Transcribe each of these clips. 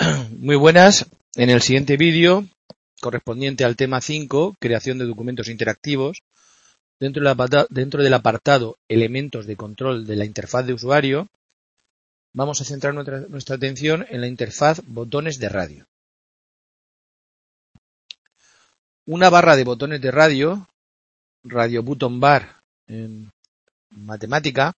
Muy buenas. En el siguiente vídeo, correspondiente al tema 5, creación de documentos interactivos, dentro del apartado elementos de control de la interfaz de usuario, vamos a centrar nuestra atención en la interfaz botones de radio. Una barra de botones de radio button bar en matemática,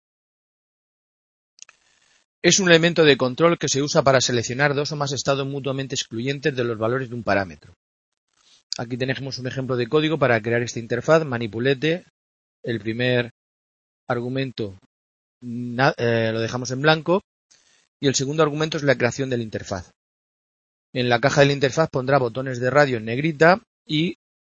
es un elemento de control que se usa para seleccionar dos o más estados mutuamente excluyentes de los valores de un parámetro. Aquí tenemos un ejemplo de código para crear esta interfaz. Manipulete, el primer argumento lo dejamos en blanco y el segundo argumento es la creación de la interfaz. En la caja de la interfaz pondrá botones de radio en negrita y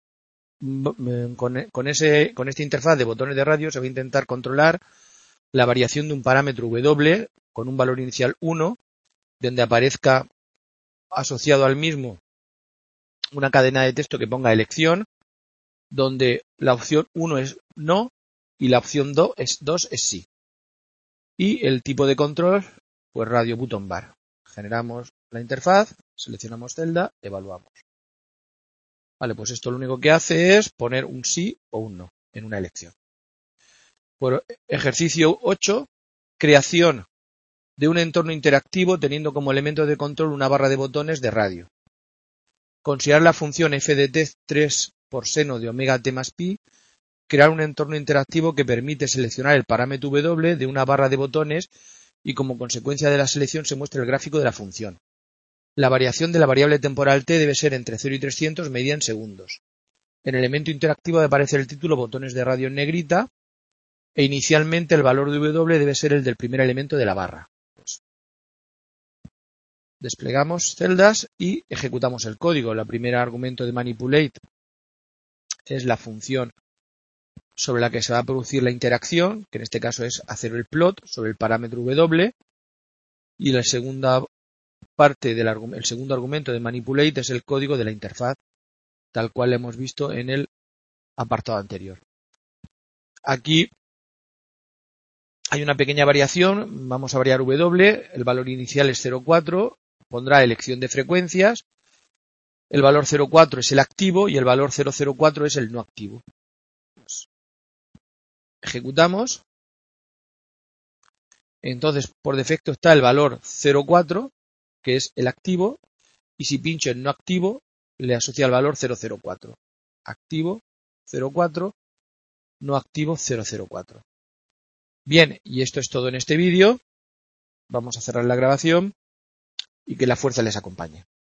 con esta interfaz de botones de radio se va a intentar controlar la variación de un parámetro W con un valor inicial 1, donde aparezca asociado al mismo una cadena de texto que ponga elección, donde la opción 1 es no y la opción 2 es sí. Y el tipo de control, pues radio button bar. Generamos la interfaz, seleccionamos celda, evaluamos. Vale, pues esto lo único que hace es poner un sí o un no en una elección. Por ejercicio 8, creación de un entorno interactivo teniendo como elemento de control una barra de botones de radio. Considerar la función f de t 3 por seno de omega t más pi, crear un entorno interactivo que permite seleccionar el parámetro w de una barra de botones y como consecuencia de la selección se muestra el gráfico de la función. La variación de la variable temporal t debe ser entre 0 y 300 medida en segundos. En el elemento interactivo debe aparecer el título botones de radio en negrita e inicialmente el valor de w debe ser el del primer elemento de la barra. Desplegamos celdas y ejecutamos el código. El primer argumento de manipulate es la función sobre la que se va a producir la interacción, que en este caso es hacer el plot sobre el parámetro w, y la segunda parte el segundo argumento de manipulate es el código de la interfaz, tal cual lo hemos visto en el apartado anterior. Aquí hay una pequeña variación, vamos a variar w, el valor inicial es 0,4, pondrá elección de frecuencias, el valor 0,4 es el activo y el valor 0,04 es el no activo. Ejecutamos. Entonces, por defecto está el valor 0,4, que es el activo, y si pincho en no activo, le asocia el valor 0,04. Activo 0,4, no activo 0,04. Bien, y esto es todo en este vídeo. Vamos a cerrar la grabación y que la fuerza les acompañe.